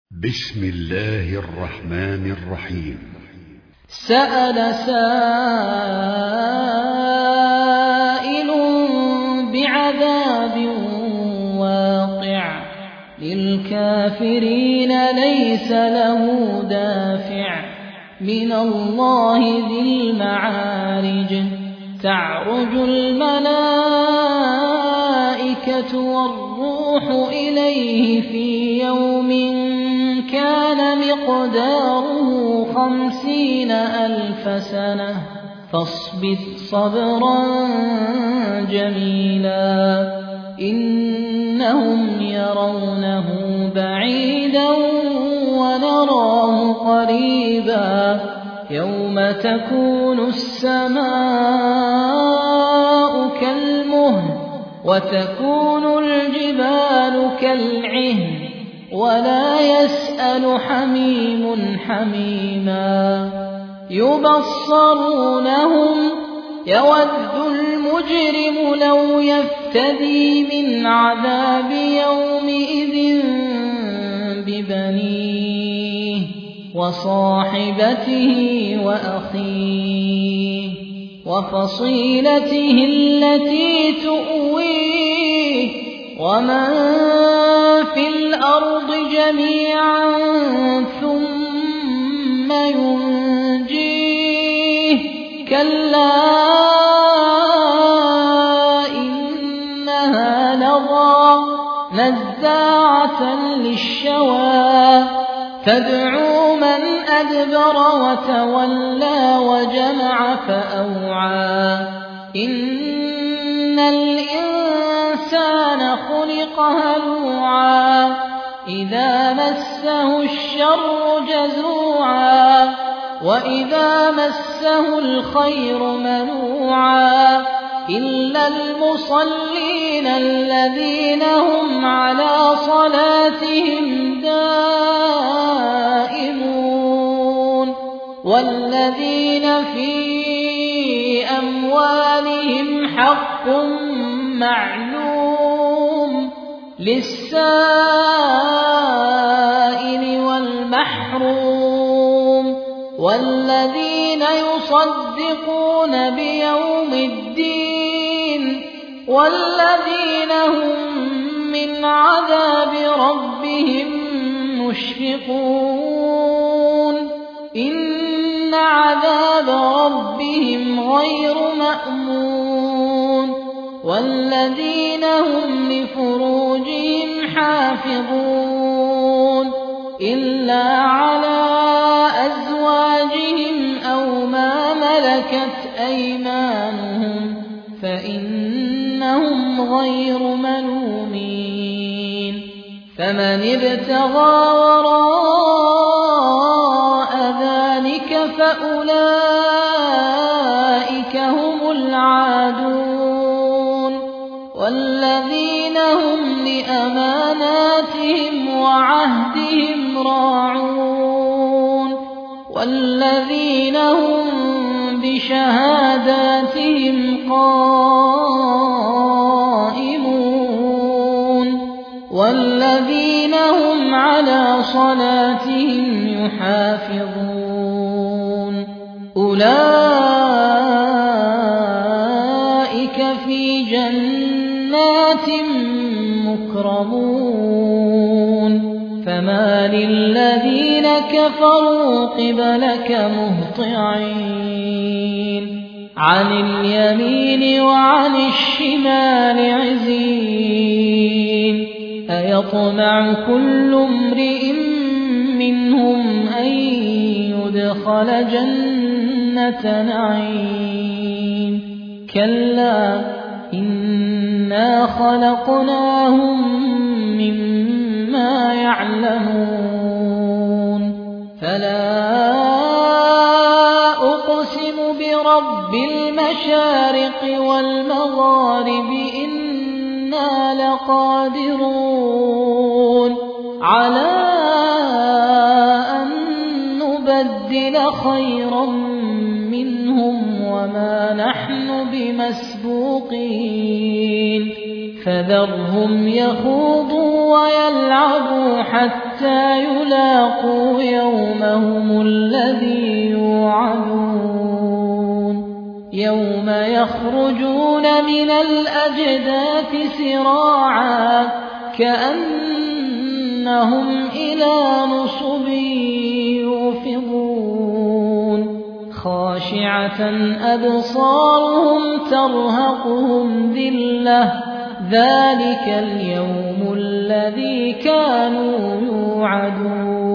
بسم الله الرحمن الرحيم. سأل سائل بعذاب واقع للكافرين ليس له دافع من الله ذي المعارج. تعرج الملائكة والروح إليه في يوم كان مقداره 50,000 سنة فاصبر صبرا جميلا إنهم يرونه بعيدا ونراه قريبا يوم تكون السماء كالمهل وتكون الجبال كالعهن ولا يسأل حميم حميما يبصرونهم يود المجرم لو يفتدي من عذاب يومئذ ببنيه وصاحبته وأخيه وفصيلته التي تؤويه ومن في الأرض جميعا ثم ينجيه كلا إنها لظى نزاعة للشوى تدعو من أدبر وتولى وجمع فأوعى إن الإنسان خلق هلوعا إذا مسه الشر جزوعا وإذا مسه الخير منوعا إلا المصلين الذين هم على صلاتهم دائمون والذين في أموالهم حق معلوم للسائل والمحروم والذين يصدقون بيوم الدين والذين هم من عذاب ربهم مشفقون إن عذاب ربهم غير مأمون والذين هم لفروجهم حافظون إلا على أزواجهم أو ما ملكت أيمانهم فإنهم غير ملومين فمن ابتغى وراء ذلك فأولئك هم العادون والذين هم لأماناتهم وعهدهم راعون والذين هم بشهاداتهم قائمون والذين هم على صلاتهم يحافظون أولئك في جنات مكرمون فما للذين كفروا قبلك مهطعين عن اليمين وعن الشمال عزين أيطمع كل امرئ منهم أن يدخل جنة نعيم كلا إنا خلقناهم مما يعلمون فلا أقسم برب المشارق والمغارب إنا لقادرون على أن نبدل خيرا منهم وما نحن بمسبوقين فذرهم يخوضوا ويلعبوا حتى حتى يلاقوا يومهم الذي يوعدون يوم يخرجون من الأجداث سراعا كأنهم إلى نصب يوفضون خاشعة أبصارهم ترهقهم ذلة ذلك اليوم الذي كانوا يوعدون